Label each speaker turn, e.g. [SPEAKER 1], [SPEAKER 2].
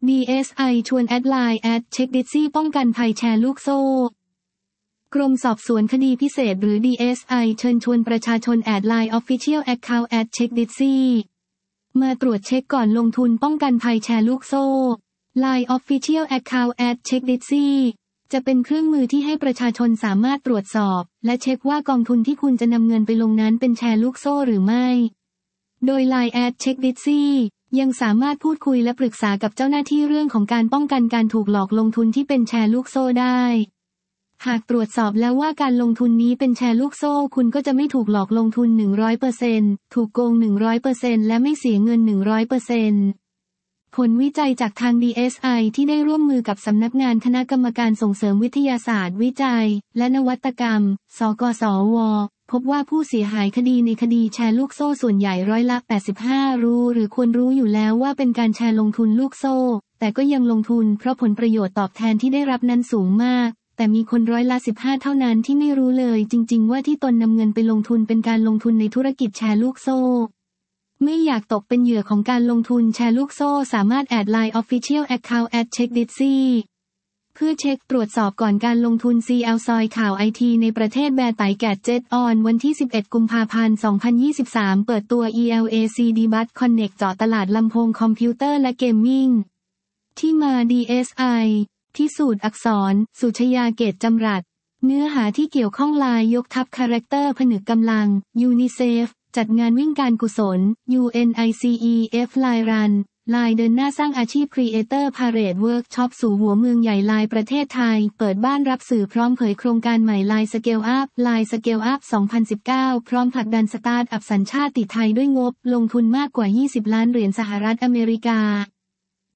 [SPEAKER 1] DSI ชวนแอดไลน์เช็คดิสซี่ป้องกันภัยแชร์ลูกโซ่กรมสอบสวนคดีพิเศษหรือ DSI เชิญชวนประชาชนแอดไลน์ Official Account @check ditsy มาตรวจเช็คก่อนลงทุนป้องกันภัยแชร์ลูกโซ่ Line Official Account @check ditsy จะเป็นเครื่องมือที่ให้ประชาชนสามารถตรวจสอบและเช็คว่ากองทุนที่คุณจะนำเงินไปลงนั้นเป็นแชร์ลูกโซ่หรือไม่โดย Line @check ditsy ยังสามารถพูดคุยและปรึกษากับเจ้าหน้าที่เรื่องของการป้องกันการถูกหลอกลงทุนที่เป็นแชร์ลูกโซ่ได้หากตรวจสอบแล้วว่าการลงทุนนี้เป็นแชร์ลูกโซ่คุณก็จะไม่ถูกหลอกลงทุน 100% ถูกโกง 100% และไม่เสียเงิน 100%ผลวิจัยจากทาง DSI ที่ได้ร่วมมือกับสำนักงานคณะกรรมการส่งเสริมวิทยาศาสตร์วิจัยและนวัตกรรมสกสวพบว่าผู้เสียหายคดีในคดีแชร์ลูกโซ่ส่วนใหญ่85%รู้หรือควรรู้อยู่แล้วว่าเป็นการแชร์ลงทุนลูกโซ่แต่ก็ยังลงทุนเพราะผลประโยชน์ตอบแทนที่ได้รับนั้นสูงมากแต่มีคน15%เท่านั้นที่ไม่รู้เลยจริงๆว่าที่ตนนำเงินไปลงทุนเป็นการลงทุนในธุรกิจแชร์ลูกโซ่ไม่อยากตกเป็นเหยื่อของการลงทุนแชร์ลูกโซ่สามารถแอดไลน์ Official Account @checkditsy เพื่อเช็คตรวจสอบก่อนการลงทุน CL ซอยข่าวไอทีในประเทศแบร์ไตแกดเจ็ตออนวันที่11 กุมภาพันธ์ 2023 เปิดตัว ELAC Debut Connect เจาะตลาดลำโพงคอมพิวเตอร์และเกมมิ่งที่มา DSIพิสูจน์อักษรสุชยาเกตจำรัดเนื้อหาที่เกี่ยวข้องลายยกทัพคาแรคเตอร์ผนึกกำลังยูนิเซฟจัดงานวิ่งการกุศล UNICEF ลายรันลายเดินหน้าสร้างอาชีพ Creator Parade Workshop สู่หัวเมืองใหญ่ลายประเทศไทยเปิดบ้านรับสื่อพร้อมเผยโครงการใหม่ลายสเกลอัพลายสเกลอัพ 2019 พร้อมผลักดันสตาร์ทอัพสัญชาติไทยด้วยงบลงทุนมากกว่า 20 ล้านเหรียญสหรัฐอเมริกา